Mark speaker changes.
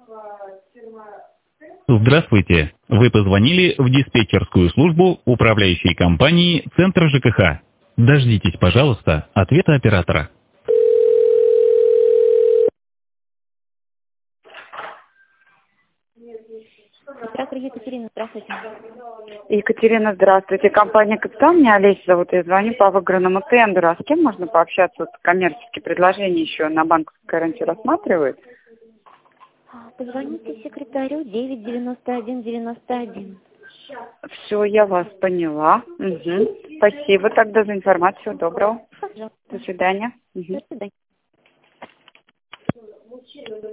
Speaker 1: Здравствуйте. Вы позвонили в диспетчерскую службу управляющей компании «Центр ЖКХ». Дождитесь, пожалуйста, ответа оператора.
Speaker 2: Здравствуйте, Екатерина, здравствуйте.
Speaker 3: Екатерина, здравствуйте. Компания «Капитан». Меня Олеся зовут. Я звоню по выигранному тендеру. А с кем можно пообщаться? Вот коммерческие предложения еще на банковской гарантии рассматривают?
Speaker 2: Позвоните секретарю 99191.
Speaker 3: Все, я вас поняла. Угу. Спасибо тогда за информацию. Всего доброго.
Speaker 2: Пожалуйста.
Speaker 3: До свидания.
Speaker 2: До свидания.